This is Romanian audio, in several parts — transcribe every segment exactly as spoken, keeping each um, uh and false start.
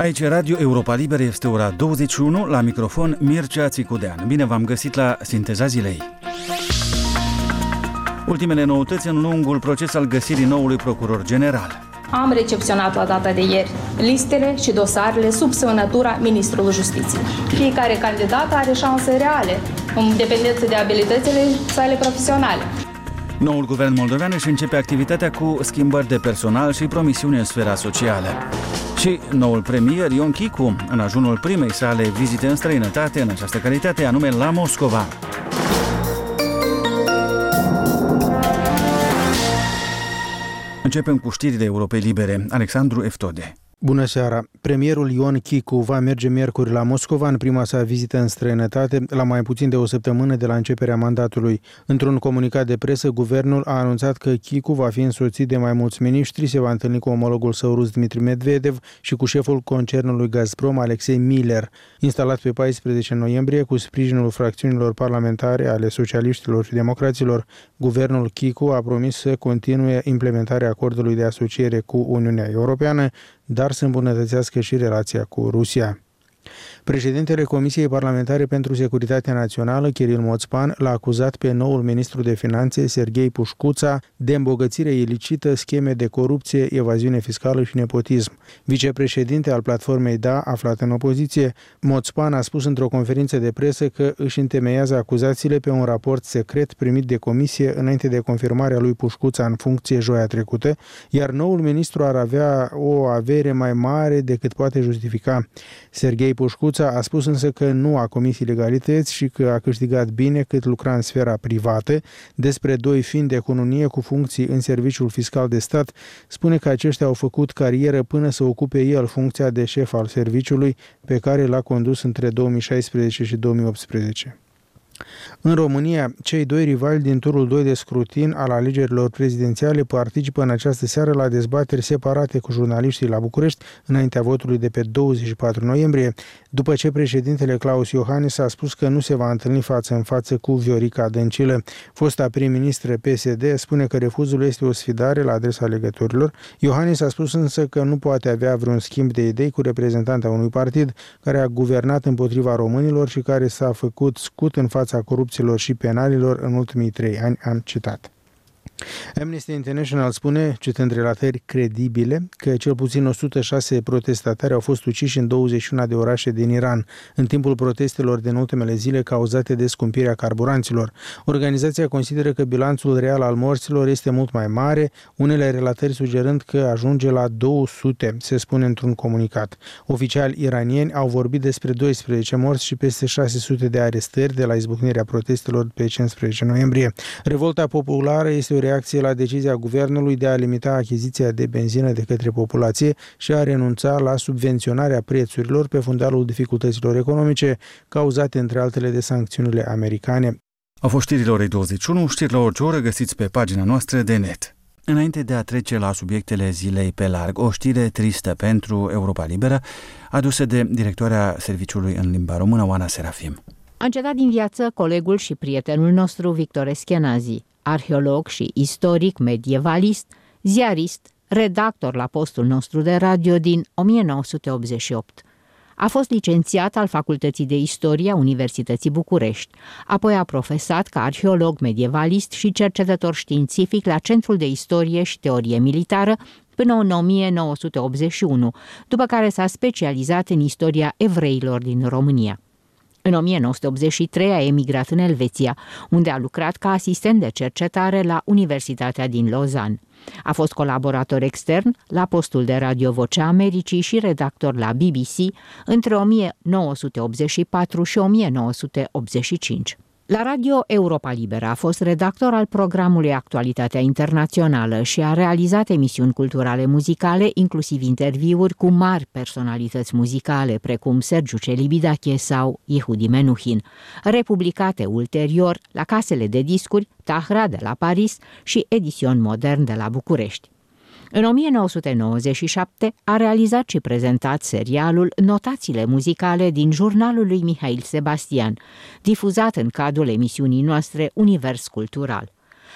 Aici Radio Europa Liberă, este ora douăzeci și unu, la microfon Mircea Țicudean. Bine v-am găsit la Sinteza Zilei. Ultimele noutăți în lungul proces al găsirii noului procuror general. Am recepționat la data de ieri listele și dosarele sub semnătura Ministrului Justiției. Fiecare candidat are șanse reale, în dependență de abilitățile sale profesionale. Noul guvern moldovean își începe activitatea cu schimbări de personal și promisiuni în sfera socială. Și noul premier Ion Chicu, în ajunul primei sale vizite în străinătate, în această calitate, anume la Moscova. Începem cu știrile Europei Libere. Alexandru Eftode. Bună seara! Premierul Ion Chicu va merge miercuri la Moscova în prima sa vizită în străinătate, la mai puțin de o săptămână de la începerea mandatului. Într-un comunicat de presă, guvernul a anunțat că Chicu va fi însoțit de mai mulți miniștri, se va întâlni cu omologul său rus Dmitri Medvedev și cu șeful concernului Gazprom, Alexei Miller. Instalat pe paisprezece noiembrie, cu sprijinul fracțiunilor parlamentare ale socialiștilor și democraților, guvernul Chicu a promis să continue implementarea acordului de asociere cu Uniunea Europeană, dar să îmbunătățească și relația cu Rusia. Președintele Comisiei Parlamentare pentru Securitatea Națională, Kiril Moțpan, l-a acuzat pe noul ministru de Finanțe, Serghei Pușcuța, de îmbogățire ilicită, scheme de corupție, evaziune fiscală și nepotism. Vicepreședinte al platformei Da, aflat în opoziție, Moțpan a spus într-o conferință de presă că își întemeiază acuzațiile pe un raport secret primit de comisie înainte de confirmarea lui Pușcuța în funcție joia trecută, iar noul ministru ar avea o avere mai mare decât poate justifica. Serghei Pușcuța a spus însă că nu a comis ilegalități și că a câștigat bine cât lucra în sfera privată. Despre doi fini de cununie cu funcții în serviciul fiscal de stat, spune că aceștia au făcut carieră până să ocupe el funcția de șef al serviciului, pe care l-a condus între două mii șaisprezece și două mii optsprezece. În România, cei doi rivali din turul doi de scrutin al alegerilor prezidențiale participă în această seară la dezbateri separate cu jurnaliștii la București, înaintea votului de pe douăzeci și patru noiembrie, după ce președintele Claus Iohannis a spus că nu se va întâlni față în față cu Viorica Dăncilă. Fosta prim-ministră P S D spune că refuzul este o sfidare la adresa alegătorilor. Iohannis a spus însă că nu poate avea vreun schimb de idei cu reprezentanta unui partid care a guvernat împotriva românilor și care s-a făcut scut în fața corupților și penalilor în ultimii trei ani, am citat. Amnesty International spune, citând relatări credibile, că cel puțin o sută șase protestatari au fost uciși în douăzeci și unu de orașe din Iran, în timpul protestelor din ultimele zile cauzate de scumpirea carburanților. Organizația consideră că bilanțul real al morților este mult mai mare, unele relatări sugerând că ajunge la două sute, se spune într-un comunicat. Oficiali iranieni au vorbit despre doisprezece morți și peste șase sute de arestări de la izbucnirea protestelor pe cincisprezece noiembrie. Revolta populară este o reacție la decizia guvernului de a limita achiziția de benzină de către populație și a renunța la subvenționarea prețurilor pe fundalul dificultăților economice cauzate între altele de sancțiunile americane. Au fost știrile orei douăzeci și unu, știri la orice oră găsiți pe pagina noastră de net. Înainte de a trece la subiectele zilei pe larg, o știre tristă pentru Europa Liberă, adusă de directoarea serviciului în limba română, Oana Serafim. A încetat din viață colegul și prietenul nostru Victor Eschenazi, arheolog și istoric medievalist, ziarist, redactor la postul nostru de radio din o mie nouă sute optzeci și opt. A fost licențiat al Facultății de Istorie a Universității București, apoi a profesat ca arheolog medievalist și cercetător științific la Centrul de Istorie și Teorie Militară până în o mie nouă sute optzeci și unu, după care s-a specializat în istoria evreilor din România. În o mie nouă sute optzeci și trei a emigrat în Elveția, unde a lucrat ca asistent de cercetare la Universitatea din Lausanne. A fost colaborator extern la postul de radio Vocea Americii și redactor la B B C între o mie nouă sute optzeci și patru și o mie nouă sute optzeci și cinci. La Radio Europa Liberă a fost redactor al programului Actualitatea Internațională și a realizat emisiuni culturale muzicale, inclusiv interviuri cu mari personalități muzicale, precum Sergiu Celibidache sau Yehudi Menuhin, republicate ulterior la casele de discuri Tahra de la Paris și Edition Modern de la București. În o mie nouă sute nouăzeci și șapte a realizat și prezentat serialul Notațiile muzicale din jurnalul lui Mihail Sebastian, difuzat în cadrul emisiunii noastre Univers Cultural.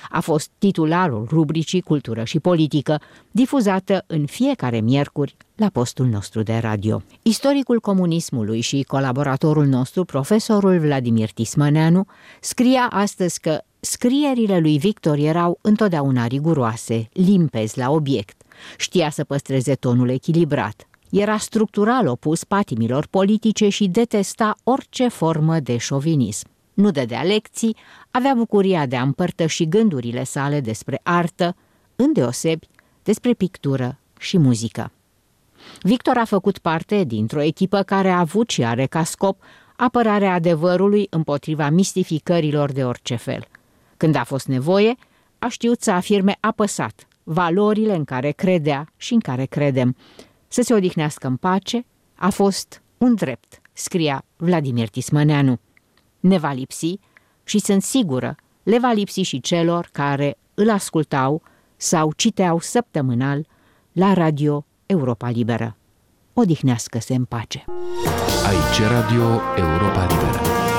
A fost titularul rubricii Cultură și Politică, difuzată în fiecare miercuri la postul nostru de radio. Istoricul comunismului și colaboratorul nostru, profesorul Vladimir Tismăneanu, scria astăzi că scrierile lui Victor erau întotdeauna riguroase, limpezi la obiect, știa să păstreze tonul echilibrat, era structural opus patimilor politice și detesta orice formă de șovinism. Nu dădea lecții, avea bucuria de a împărtăși gândurile sale despre artă, îndeosebi despre pictură și muzică. Victor a făcut parte dintr-o echipă care a avut și are ca scop apărarea adevărului împotriva mistificărilor de orice fel. Când a fost nevoie, a știut să afirme apăsat valorile în care credea și în care credem. Să se odihnească în pace a fost un drept, scria Vladimir Tismăneanu. Ne va lipsi și sunt sigură, le va lipsi și celor care îl ascultau sau citeau săptămânal la Radio Europa Liberă. Odihnească-se în pace. Aici Radio Europa Liberă.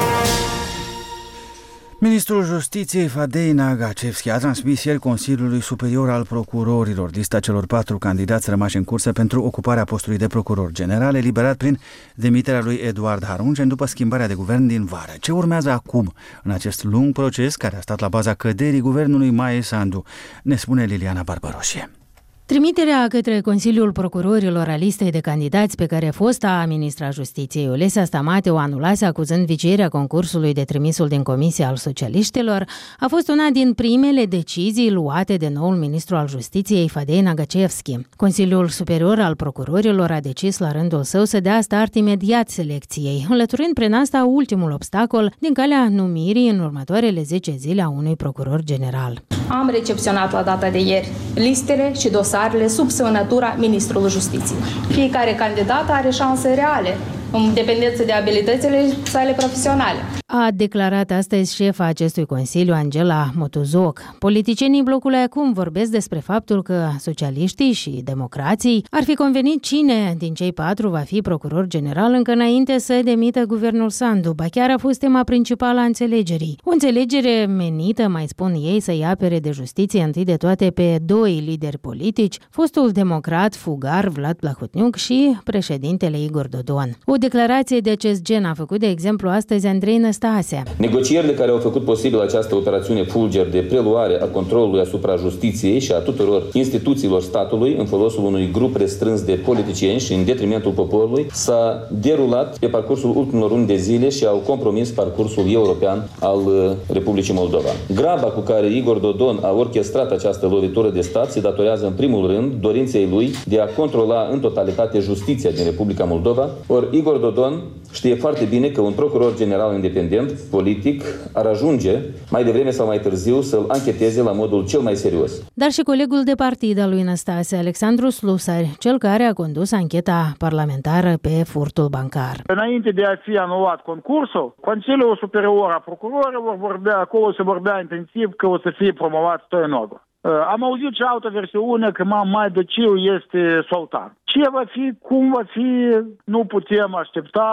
Ministrul Justiției Fadei Nagacevski a transmis ieri Consiliului Superior al Procurorilor lista celor patru candidați rămași în cursă pentru ocuparea postului de procuror general, eliberat prin demiterea lui Eduard Harungen după schimbarea de guvern din vară. Ce urmează acum în acest lung proces care a stat la baza căderii guvernului Maie Sandu? Ne spune Liliana Barbaroșie. Trimiterea către Consiliul Procurorilor a listei de candidați pe care fosta ministra Justiției Olesa Stamate o anulase acuzând vicierea concursului de trimisul din Comisia al Socialiștilor a fost una din primele decizii luate de noul ministru al Justiției Fadei Nagacevski. Consiliul Superior al Procurorilor a decis la rândul său să dea start imediat selecției, înlăturând prin asta ultimul obstacol din calea numirii în următoarele zece zile a unui procuror general. Am recepționat la data de ieri listele și dosarele sub semnătura Ministrului Justiției. Fiecare candidat are șanse reale, în dependență de abilitățile sale profesionale. A declarat astăzi șefa acestui consiliu, Angela Motuzoc. Politicienii blocului acum vorbesc despre faptul că socialiștii și democrații ar fi convenit cine din cei patru va fi procuror general încă înainte să demită guvernul Sandu. Ba chiar a fost tema principală a înțelegerii. O înțelegere menită, mai spun ei, să-i apere de justiție întâi de toate pe doi lideri politici, fostul democrat fugar Vlad Plahotniuc și președintele Igor Dodon. O declarație de acest gen a făcut, de exemplu, astăzi Andrei Năstase. Negocierile care au făcut posibil această operațiune fulger de preluare a controlului asupra justiției și a tuturor instituțiilor statului în folosul unui grup restrâns de politicieni și în detrimentul poporului s-a derulat pe parcursul ultimilor luni de zile și au compromis parcursul european al Republicii Moldova. Graba cu care Igor Dodon a orchestrat această lovitură de stat se datorează în primul rând dorinței lui de a controla în totalitate justiția din Republica Moldova. Ori Igor Dodon știe foarte bine că un procuror general independent, politic, ar ajunge mai devreme sau mai târziu să-l ancheteze la modul cel mai serios. Dar și colegul de partid al lui Năstase, Alexandru Slusari, cel care a condus ancheta parlamentară pe furtul bancar. Înainte de a fi anulat concursul, Consiliul Superior al Procurorilor vorbea, acolo se vorbea intensiv că o să fie promovat Stoianoglu. Am auzit și altă versiune că mai Dăciu este sultan. Ce va fi, cum va fi, nu putem aștepta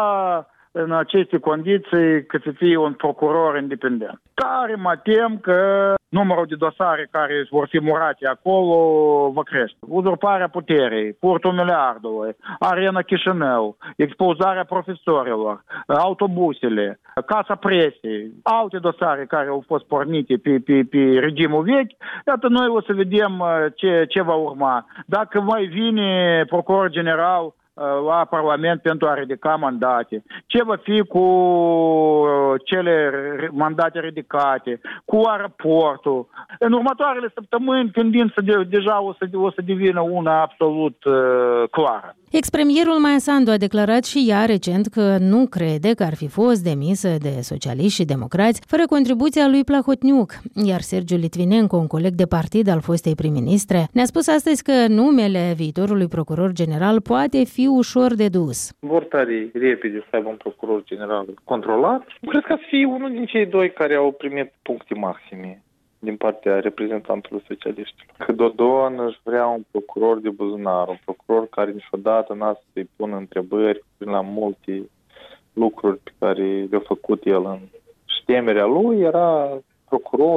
în aceste condiții că să fie un procuror independent. Care mă tem că numărul de dosare care vor fi murate acolo va crește. Uzurparea puterii, furtul miliardului, Arena Chișinău, expulzarea profesorilor, autobuzele, Casa Presei, alte dosare care au fost pornite pe, pe, pe regimul vechi. Iată, noi o să vedem ce, ce va urma. Dacă mai vine procuror general la Parlament pentru a ridica mandate. Ce va fi cu cele mandate ridicate, cu aeroportul. În următoarele săptămâni, tendința de, deja o să, o să devină una absolut uh, clară. Ex-premierul Maie Sandu a declarat și ea recent că nu crede că ar fi fost demisă de socialiști și democrați fără contribuția lui Plahotniuc. Iar Sergiu Litvinenko, un coleg de partid al fostei prim-ministre, ne-a spus astăzi că numele viitorului procuror general poate fi ușor de dus. Vor tare repede să aibă un procuror general controlat. Cred că fi unul din cei doi care au primit puncte maxime din partea reprezentantului socialiștilor. Că Dodon își vrea un procuror de buzunar, un procuror care niciodată n-a să-i pună întrebări la multe lucruri pe care le-a făcut el. Și temerea lui era procurorul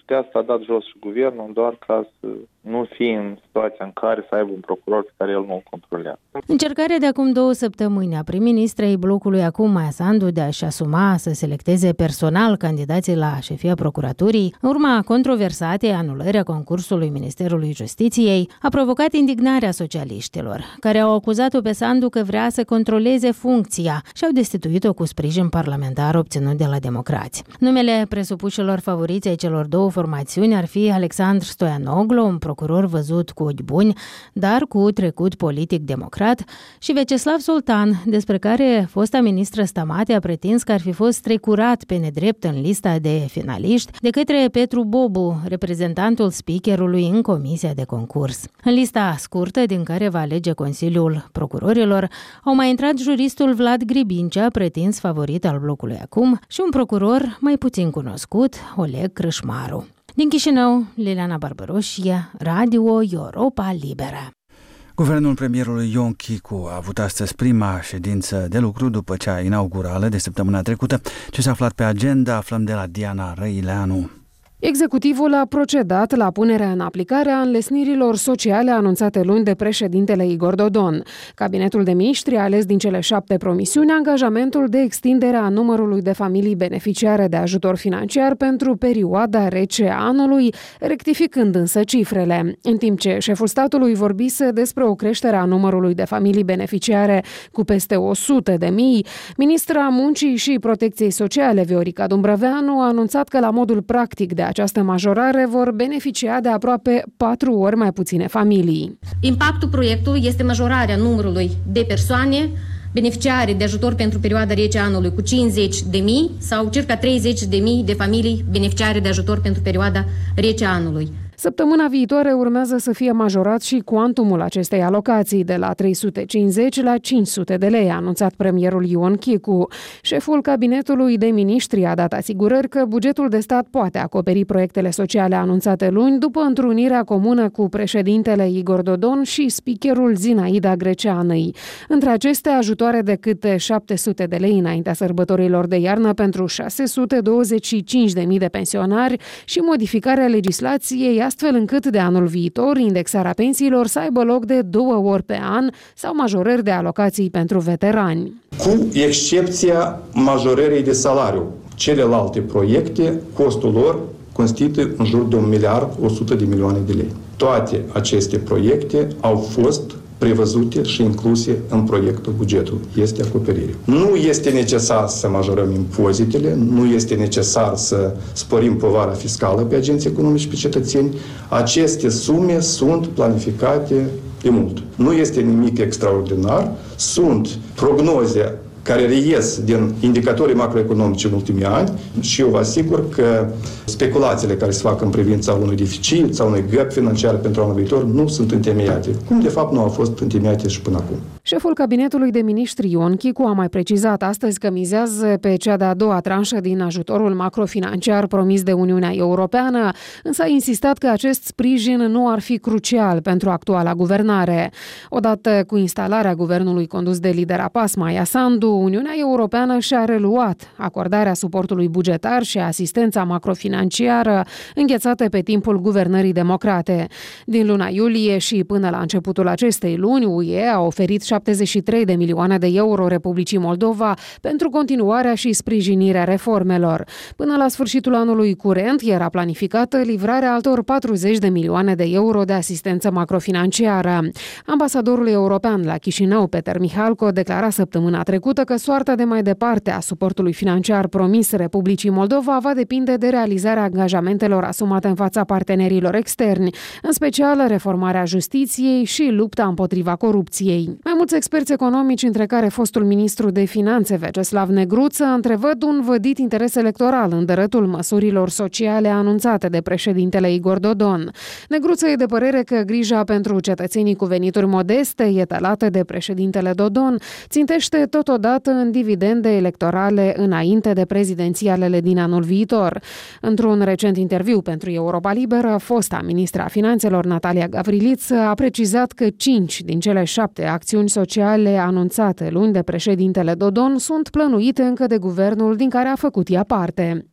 și de asta a dat jos și guvernul, doar ca să nu fie în situația în care să aibă un procuror pe care el nu o controlează. Încercarea de acum două săptămâni a prim-ministrei blocului acum Maia Sandu de a-și asuma să selecteze personal candidații la șefia procuraturii, în urma controversatei anulării concursului Ministerului Justiției, a provocat indignarea socialiștilor, care au acuzat-o pe Sandu că vrea să controleze funcția și au destituit-o cu sprijin parlamentar obținut de la democrați. Numele presupușilor favoriți ai celor două formațiuni ar fi Alexandru Stoianoglu, un procuror văzut cu ochi buni, dar cu trecut politic democrat, și Veceslav Sultan, despre care fosta ministră Stamate a pretins că ar fi fost strecurat pe nedrept în lista de finaliști de către Petru Bobu, reprezentantul speakerului în comisia de concurs. În lista scurtă din care va alege Consiliul Procurorilor au mai intrat juristul Vlad Gribincea, pretins favorit al blocului acum, și un procuror mai puțin cunoscut, Oleg Crâșmaru. Din Chișinău, Liliana Barbaroșie, Radio Europa Liberă. Guvernul premierului Ion Chicu a avut astăzi prima ședință de lucru după cea inaugurală de săptămâna trecută. Ce s-a aflat pe agenda aflăm de la Diana Răileanu. Executivul a procedat la punerea în aplicare a înlesnirilor sociale anunțate luni de președintele Igor Dodon. Cabinetul de miniștri a ales din cele șapte promisiuni angajamentul de extindere a numărului de familii beneficiare de ajutor financiar pentru perioada rece a anului, rectificând însă cifrele. În timp ce șeful statului vorbise despre o creștere a numărului de familii beneficiare cu peste o sută de mii, ministra Muncii și Protecției Sociale, Viorica Dumbrăveanu, a anunțat că la modul practic de această majorare vor beneficia de aproape patru ori mai puține familii. Impactul proiectului este majorarea numărului de persoane beneficiare de ajutor pentru perioada rece a anului cu cincizeci de mii sau circa treizeci de mii de familii beneficiare de ajutor pentru perioada rece a anului. Săptămâna viitoare urmează să fie majorat și cuantumul acestei alocații de la trei sute cincizeci la cinci sute de lei, a anunțat premierul Ion Chicu. Șeful cabinetului de miniștri a dat asigurări că bugetul de stat poate acoperi proiectele sociale anunțate luni după întrunirea comună cu președintele Igor Dodon și speakerul Zinaida Greceanăi. Între acestea, ajutoare de câte șapte sute de lei înaintea sărbătorilor de iarnă pentru șase sute douăzeci și cinci de mii de pensionari și modificarea legislației astfel încât de anul viitor indexarea pensiilor să aibă loc de două ori pe an sau majorări de alocații pentru veterani. Cu excepția majorării de salariu. Celelalte proiecte, costul lor constituie în jur de un miliard o sută de milioane de lei. Toate aceste proiecte au fost prevăzute și incluse în proiectul bugetului. Este acoperire. Nu este necesar să majorăm impozitele, nu este necesar să sporim povara fiscală pe agenții economici și pe cetățeni. Aceste sume sunt planificate de mult. Nu este nimic extraordinar, sunt prognoze care reies din indicatorii macroeconomici în ultimii ani și eu vă asigur că speculațiile care se fac în privința unui deficit sau unui gap financiar pentru anul viitor nu sunt întemeiate, cum de fapt nu au fost întemeiate și până acum. Șeful cabinetului de miniștri Ion Chicu a mai precizat astăzi că mizează pe cea de-a doua tranșă din ajutorul macrofinanciar promis de Uniunea Europeană, însă a insistat că acest sprijin nu ar fi crucial pentru actuala guvernare. Odată cu instalarea guvernului condus de lidera P A S, Maia Sandu, Uniunea Europeană și-a reluat acordarea suportului bugetar și asistența macrofinanciară înghețate pe timpul guvernării democrate. Din luna iulie și până la începutul acestei luni, U E a oferit șaptezeci și trei de milioane de euro Republicii Moldova pentru continuarea și sprijinirea reformelor. Până la sfârșitul anului curent era planificată livrarea altor patruzeci de milioane de euro de asistență macrofinanciară. Ambasadorul european la Chișinău, Peter Mihalco, declara săptămâna trecută că soarta de mai departe a suportului financiar promis Republicii Moldova va depinde de realizarea angajamentelor asumate în fața partenerilor externi, în special reformarea justiției și lupta împotriva corupției. Mai mulți experți economici, între care fostul ministru de Finanțe Veceslav Negruță, întrevăd un vădit interes electoral în dărătul măsurilor sociale anunțate de președintele Igor Dodon. Negruță e de părere că grija pentru cetățenii cu venituri modeste, etalată de președintele Dodon, țintește totodată în dividende electorale înainte de prezidențialele din anul viitor. Într-un recent interviu pentru Europa Liberă, fosta ministra Finanțelor Natalia Gavriliță a precizat că cinci din cele șapte acțiuni sociale anunțate luni de președintele Dodon sunt plănuite încă de guvernul din care a făcut ea parte.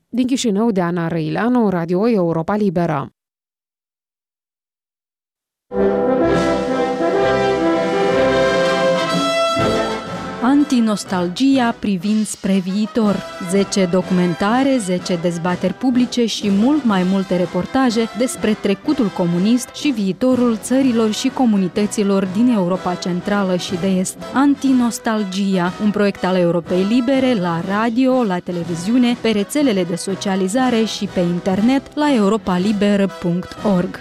Din Chișinău, de Ana Răileanu, Radio Europa Liberă. Antinostalgia privind spre viitor. zece documentare, zece dezbateri publice și mult mai multe reportaje despre trecutul comunist și viitorul țărilor și comunităților din Europa Centrală și de Est. Antinostalgia, un proiect al Europei Libere la radio, la televiziune, pe rețelele de socializare și pe internet la europaliber punct org.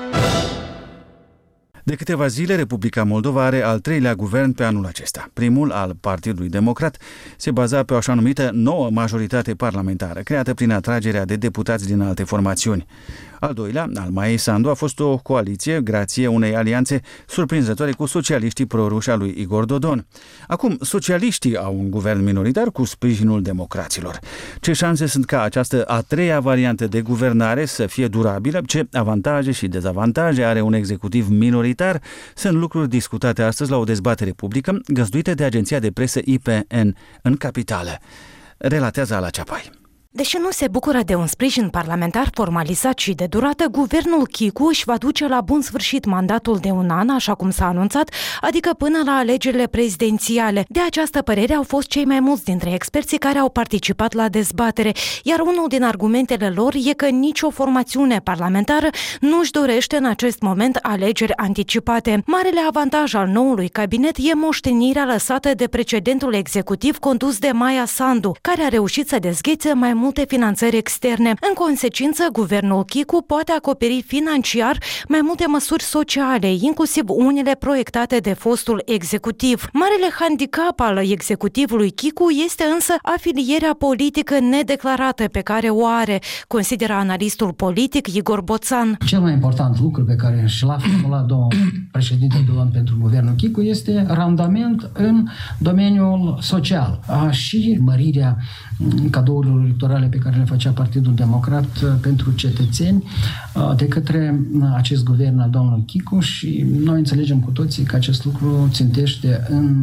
De câteva zile, Republica Moldova are al treilea guvern pe anul acesta. Primul, al Partidului Democrat, se baza pe o așa numită nouă majoritate parlamentară, creată prin atragerea de deputați din alte formațiuni. Al doilea, al Maiei Sandu, a fost o coaliție grație unei alianțe surprinzătoare cu socialiștii proruși al lui Igor Dodon. Acum, socialiștii au un guvern minoritar cu sprijinul democraților. Ce șanse sunt ca această a treia variantă de guvernare să fie durabilă? Ce avantaje și dezavantaje are un executiv minoritar? Sunt lucruri discutate astăzi la o dezbatere publică găzduită de agenția de presă I P N în capitală. Relatează Ala Ceapai. Deși nu se bucură de un sprijin parlamentar formalizat și de durată, guvernul Chicu își va duce la bun sfârșit mandatul de un an, așa cum s-a anunțat, adică până la alegerile prezidențiale. De această părere au fost cei mai mulți dintre experții care au participat la dezbatere, iar unul din argumentele lor e că nicio formațiune parlamentară nu își dorește în acest moment alegeri anticipate. Marele avantaj al noului cabinet e moștenirea lăsată de precedentul executiv condus de Maia Sandu, care a reușit să dezghețe mai mult multe finanțări externe. În consecință, guvernul Chicu poate acoperi financiar mai multe măsuri sociale, inclusiv unele proiectate de fostul executiv. Marele handicap al executivului Chicu este însă afilierea politică nedeclarată pe care o are, consideră analistul politic Igor Boțan. Cel mai important lucru pe care și l-a formulat domnul președinte Dodon pentru guvernul Chicu este randament în domeniul social și mărirea cadourilor electorale pe care le făcea Partidul Democrat pentru cetățeni de către acest guvern al domnului Chicu și noi înțelegem cu toții că acest lucru țintește în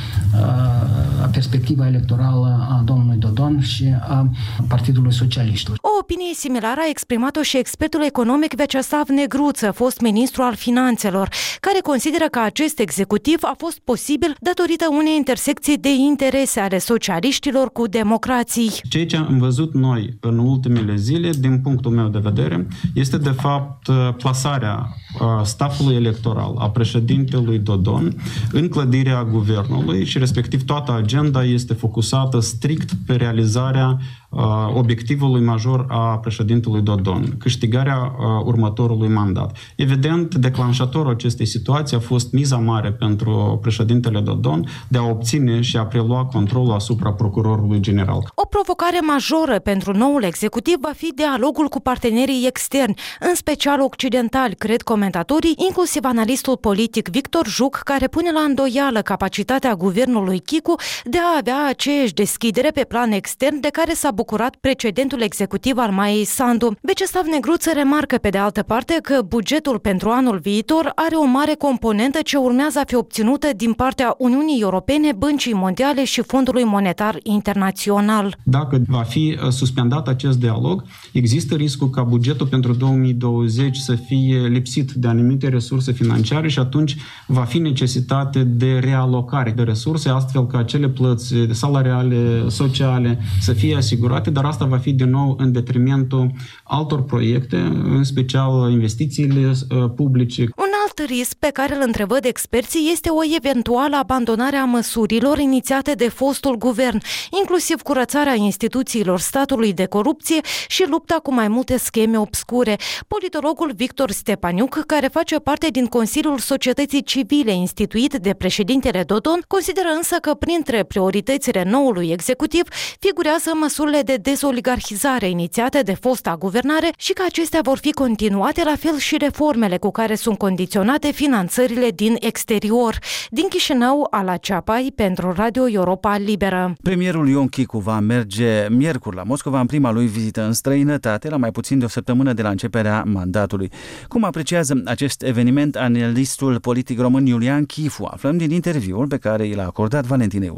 perspectiva electorală a domnului Dodon și a Partidului Socialiștilor. O opinie similară a exprimat-o și expertul economic Vyacheslav Negruță, fost ministru al finanțelor, care consideră că acest executiv a fost posibil datorită unei intersecții de interese ale socialiștilor cu democrații. Ceea ce am văzut noi în ultimele zile, din punctul meu de vedere, este de fapt plasarea staffului electoral a președintelui Dodon în clădirea guvernului și respectiv toată agenda este focusată strict pe realizarea obiectivului major a președintelui Dodon, câștigarea următorului mandat. Evident, declanșatorul acestei situații a fost miza mare pentru președintele Dodon de a obține și a prelua controlul asupra procurorului general. O provocare majoră pentru noul executiv va fi dialogul cu partenerii externi, în special occidentali, cred comentatorii, inclusiv analistul politic Victor Juc, care pune la îndoială capacitatea guvernului Chicu de a avea aceeași deschidere pe plan extern de care s-a bucurat precedentul executiv al Maiei Sandu. Vyacheslav Negruță remarcă pe de altă parte că bugetul pentru anul viitor are o mare componentă ce urmează a fi obținută din partea Uniunii Europene, Băncii Mondiale și Fondului Monetar Internațional. Dacă va fi suspendat acest dialog, există riscul ca bugetul pentru două mii douăzeci să fie lipsit de anumite resurse financiare și atunci va fi necesitate de realocare de resurse, astfel că acele plăți salariale, sociale să fie asigurate, dar asta va fi din nou în detrimentul altor proiecte, în special investițiile publice. Un alt risc pe care îl întrevăd experții este o eventuală abandonare a măsurilor inițiate de fostul guvern, inclusiv curățarea instituțiilor statului de corupție și lupta cu mai multe scheme obscure. Politologul Victor Stepaniuc, care face parte din Consiliul Societății Civile instituit de președintele Dodon, consideră însă că printre prioritățile noului executiv figurează măsurile de dezoligarhizare inițiate de fosta guvernare și că acestea vor fi continuate, la fel și reformele cu care sunt condiționate finanțările din exterior. Din Chișinău, Ala Ceapai, pentru Radio Europa Liberă. Premierul Ion Chicu va merge miercuri la Moscova în prima lui vizită în străinătate, la mai puțin de o săptămână de la începerea mandatului. Cum apreciază acest eveniment analistul politic român Iulian Chifu? Aflăm din interviul pe care i l-a acordat Valentinei Ursu.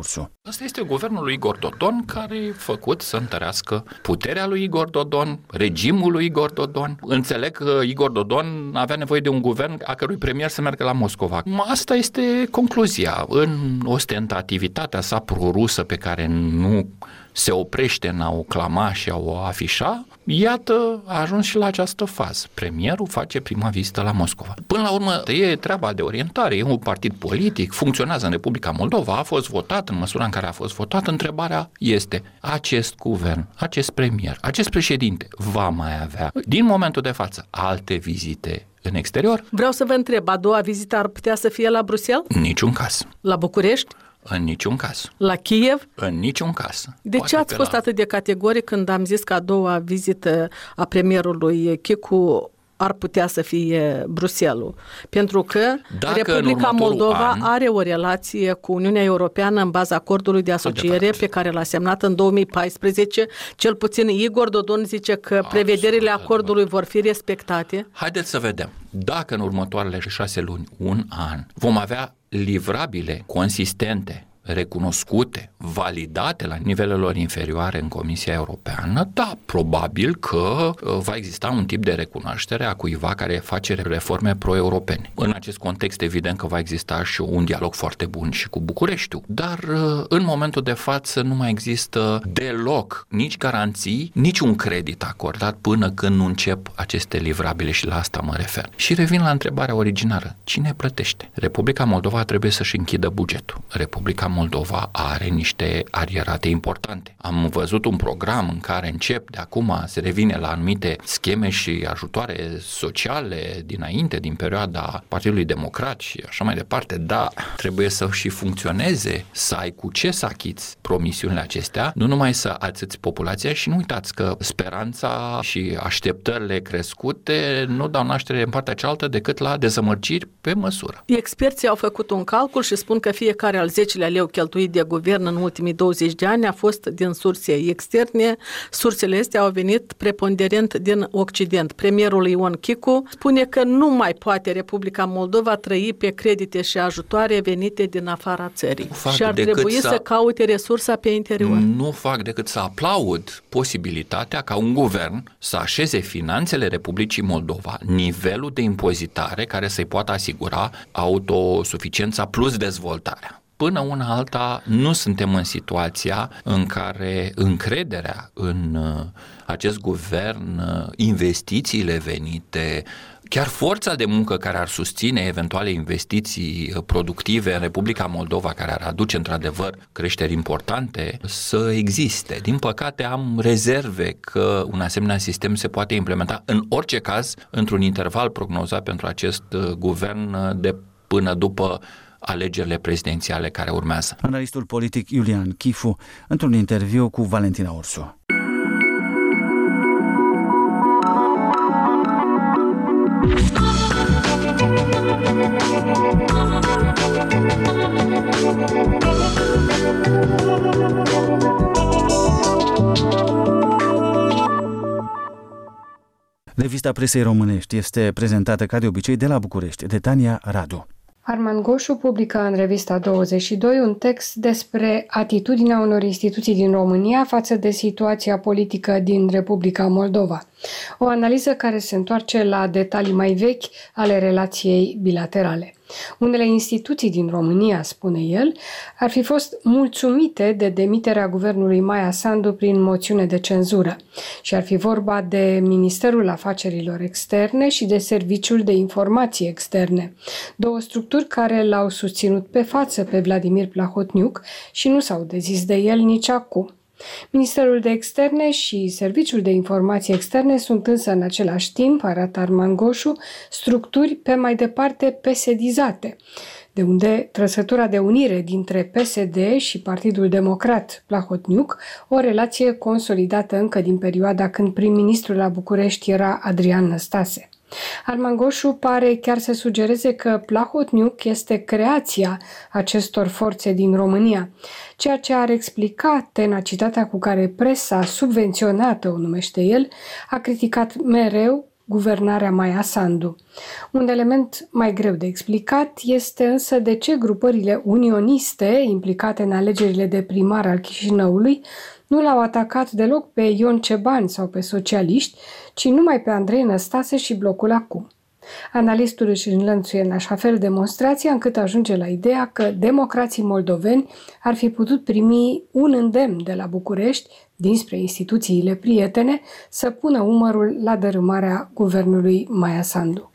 Asta este guvernul lui Igor Dodon, care e făcut să întărească puterea lui Igor Dodon, regimul lui Igor Dodon. Înțeleg că Igor Dodon avea nevoie de un guvern a cărui premier să meargă la Moscova. Asta este concluzia. În ostentativitatea sa prorusă pe care nu se oprește în a o clama și a o afișa, iată, a ajuns și la această fază. Premierul face prima vizită la Moscova. Până la urmă, e treaba de orientare, e un partid politic, funcționează în Republica Moldova, a fost votat în măsura în care a fost votat. Întrebarea este, acest guvern, acest premier, acest președinte va mai avea, din momentul de față, alte vizite în exterior? Vreau să vă întreb, a doua vizită ar putea să fie la Bruxelles? În niciun caz. La București? În niciun caz. La Kiev? În niciun caz. De Poate ce ați fost la... atât de categoric când am zis că a doua vizită a premierului Chicu ar putea să fie Bruxelles? Pentru că Dacă Republica Moldova an... are o relație cu Uniunea Europeană în baza acordului de asociere pe care l-a semnat în două mii paisprezece. Cel puțin Igor Dodon zice că Absolut prevederile acordului vor fi respectate. Haideți să vedem. Dacă în următoarele șase luni, un an, vom avea livrabile consistente, recunoscute, validate la nivelelor inferioare în Comisia Europeană, da, probabil că va exista un tip de recunoaștere a cuiva care face reforme pro-europene. În acest context, evident că va exista și un dialog foarte bun și cu Bucureștiul, dar în momentul de față nu mai există deloc nici garanții, nici un credit acordat până când nu încep aceste livrabile și la asta mă refer. Și revin la întrebarea originară. Cine plătește? Republica Moldova trebuie să-și închidă bugetul. Republica Moldova are niște arierate importante. Am văzut un program în care încep de acum se revine la anumite scheme și ajutoare sociale dinainte, din perioada Partidului Democrat și așa mai departe. Da, trebuie să și funcționeze, să ai cu ce să achiți promisiunile acestea, nu numai să ațăți populația și nu uitați că speranța și așteptările crescute nu dau naștere în partea cealaltă decât la dezamăgiri pe măsură. Experții au făcut un calcul și spun că fiecare al zecelea leu cheltuit de guvern în ultimii douăzeci de ani a fost din surse externe. Sursele astea au venit preponderent din Occident. Premierul Ion Chicu spune că nu mai poate Republica Moldova trăi pe credite și ajutoare venite din afara țării și ar trebui să... să caute resursa pe interior. Nu fac decât să aplaud posibilitatea ca un guvern să așeze finanțele Republicii Moldova, nivelul de impozitare care să-i poată asigura autosuficiența plus dezvoltarea. Până una alta nu suntem în situația în care încrederea în acest guvern, investițiile venite, chiar forța de muncă care ar susține eventuale investiții productive în Republica Moldova, care ar aduce într-adevăr creșteri importante, să existe. Din păcate am rezerve că un asemenea sistem se poate implementa în orice caz într-un interval prognozat pentru acest guvern de până după alegerile prezidențiale care urmează. Analistul politic Iulian Chifu, într-un interviu cu Valentina Ursu. Revista Presei Românești este prezentată ca de obicei de la București, de Tania Radu. Arman Goșu publică în Revista douăzeci și doi un text despre atitudinea unor instituții din România față de situația politică din Republica Moldova. O analiză care se întoarce la detalii mai vechi ale relației bilaterale. Unele instituții din România, spune el, ar fi fost mulțumite de demiterea guvernului Maia Sandu prin moțiune de cenzură și ar fi vorba de Ministerul Afacerilor Externe și de Serviciul de Informații Externe, două structuri care l-au susținut pe față pe Vladimir Plahotniuc și nu s-au dezis de el nici acum. Ministerul de Externe și Serviciul de Informații Externe sunt însă în același timp, arată Arman Goșu, structuri pe mai departe pesedizate, de unde trăsătura de unire dintre P S D și Partidul Democrat Plahotniuc, o relație consolidată încă din perioada când prim-ministrul la București era Adrian Năstase. Arman Goșu pare chiar să sugereze că Plahotniuc este creația acestor forțe din România, ceea ce ar explica tenacitatea cu care presa subvenționată, o numește el, a criticat mereu guvernarea Maia Sandu. Un element mai greu de explicat este însă de ce grupările unioniste implicate în alegerile de primar al Chișinăului nu l-au atacat deloc pe Ion Ceban sau pe socialiști, ci numai pe Andrei Năstase și blocul Acum. Analistul își înlănțuie în așa fel demonstrația încât ajunge la ideea că democrații moldoveni ar fi putut primi un îndemn de la București, dinspre instituțiile prietene, să pună umărul la dărâmarea guvernului Maia Sandu.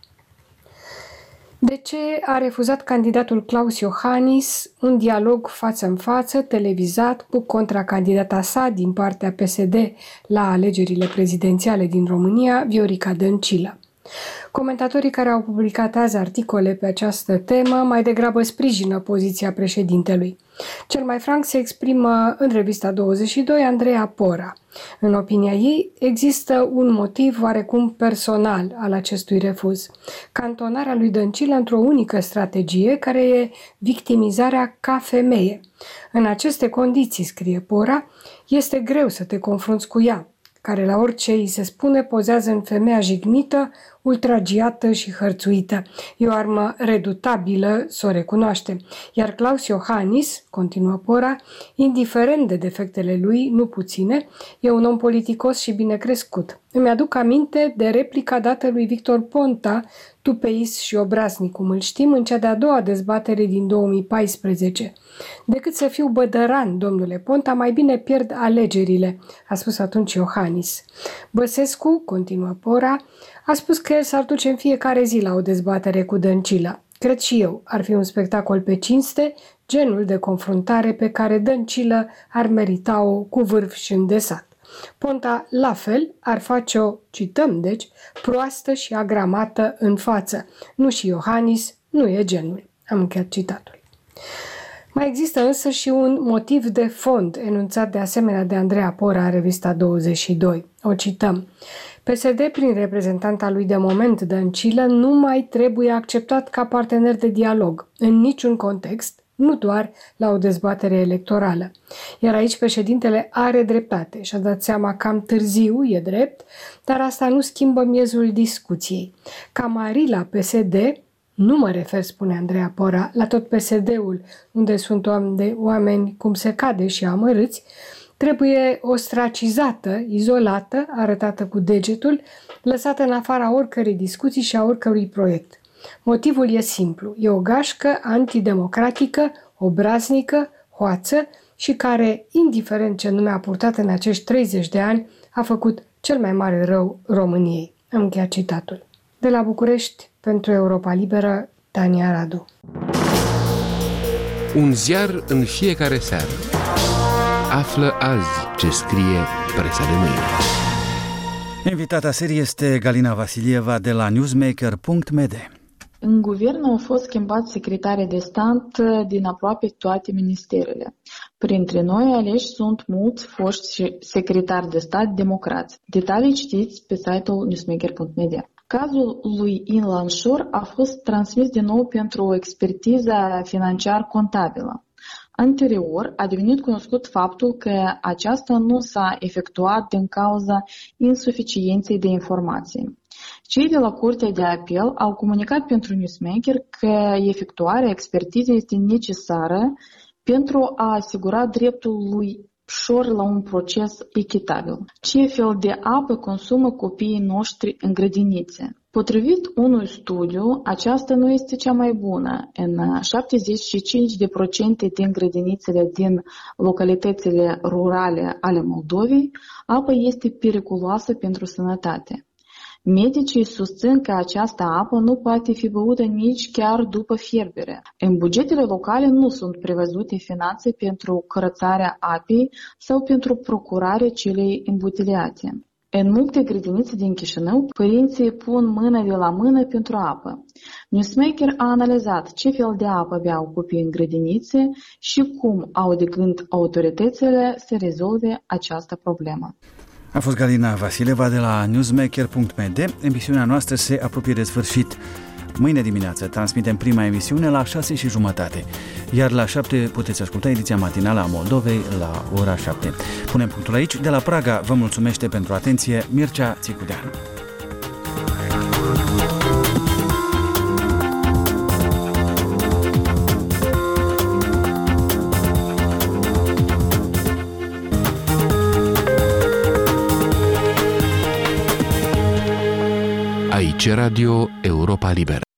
De ce a refuzat candidatul Klaus Iohannis un dialog față în față, televizat, cu contracandidata sa din partea P S D la alegerile prezidențiale din România, Viorica Dăncilă? Comentatorii care au publicat azi articole pe această temă mai degrabă sprijină poziția președintelui. Cel mai franc se exprimă în Revista douăzeci și doi Andreea Pora. În opinia ei, există un motiv oarecum personal al acestui refuz: cantonarea lui Dăncilă într-o unică strategie, care e victimizarea ca femeie. În aceste condiții, scrie Pora, este greu să te confrunți cu ea, care la orice îi se spune pozează în femeia jignită, ultragiată și hărțuită. E o armă redutabilă, să o recunoaștem. Iar Klaus Iohannis, continuă Pora, indiferent de defectele lui, nu puține, e un om politicos și bine crescut. Îmi aduc aminte de replica dată lui Victor Ponta, tupeist și obraznic, cum îl știm, în cea de-a doua dezbatere din două mii paisprezece. Decât să fiu bădăran, domnule Ponta, mai bine pierd alegerile, a spus atunci Iohannis. Băsescu, continuă Pora, a spus că el s-ar duce în fiecare zi la o dezbatere cu Dăncilă. Cred și eu, ar fi un spectacol pe cinste, genul de confruntare pe care Dăncilă ar merita-o cu vârf și îndesat. Ponta, la fel, ar face-o, cităm deci, proastă și agramată în față. Nu și Iohannis, nu e genul. Am încheiat citatul. Mai există însă și un motiv de fond, enunțat de asemenea de Andreea Pora în Revista douăzeci și doi. O cităm. P S D, prin reprezentanta lui de moment, Dăncilă, nu mai trebuie acceptat ca partener de dialog, în niciun context, nu doar la o dezbatere electorală. Iar aici președintele are dreptate și a dat seama cam târziu, e drept, dar asta nu schimbă miezul discuției. Camarii la P S D, nu mă refer, spune Andreea Pora, la tot P S D-ul, unde sunt oameni, de, oameni cum se cade și amărâți, trebuie ostracizată, izolată, arătată cu degetul, lăsată în afara oricărei discuții și a oricărui proiect. Motivul e simplu, e o gașcă antidemocratică, obraznică, hoață și care, indiferent ce nume a purtat în acești treizeci de ani, a făcut cel mai mare rău României. Am încheiat citatul. De la București, pentru Europa Liberă, Tania Radu. Un ziar în fiecare seară. Află azi ce scrie presa de mâine. Invitata serie este Galina Vasilieva de la newsmaker punct m d. În guvern au fost schimbați secretarii de stat din aproape toate ministerele. Printre noi aleși sunt mulți foști secretari de stat democrați. Detalii citiți pe site-ul newsmaker punct m d. Cazul lui In Lanșor a fost transmis din nou pentru o expertiză financiar-contabilă. Anterior, a devenit cunoscut faptul că aceasta nu s-a efectuat din cauza insuficienței de informații. Cei de la Curtea de Apel au comunicat pentru Newsmaker că efectuarea expertizei este necesară pentru a asigura dreptul lui Șor la un proces echitabil. Ce fel de apă consumă copiii noștri în grădinițe? Potrivit unui studiu, aceasta nu este cea mai bună. În șaptezeci și cinci la sută din grădinițele din localitățile rurale ale Moldovei, apa este periculoasă pentru sănătate. Medicii susțin că această apă nu poate fi băută nici chiar după fierbere. În bugetele locale nu sunt prevăzute finanțe pentru curățarea apei sau pentru procurarea celei îmbuteliate. În multe grădinițe din Chișinău, părinții pun mână de la mână pentru apă. Newsmaker a analizat ce fel de apă beau copiii în grădinițe și cum au de gând autoritățile să rezolve această problemă. A fost Galina Vasileva de la newsmaker punct m d. Emisiunea noastră se apropie de sfârșit. Mâine dimineață transmitem prima emisiune la șase și jumătate, iar la șapte puteți asculta ediția matinală a Moldovei la ora șapte. Punem punctul aici. De la Praga vă mulțumește pentru atenție Mircea Țicudeanu. Aici Radio Europa Liberă.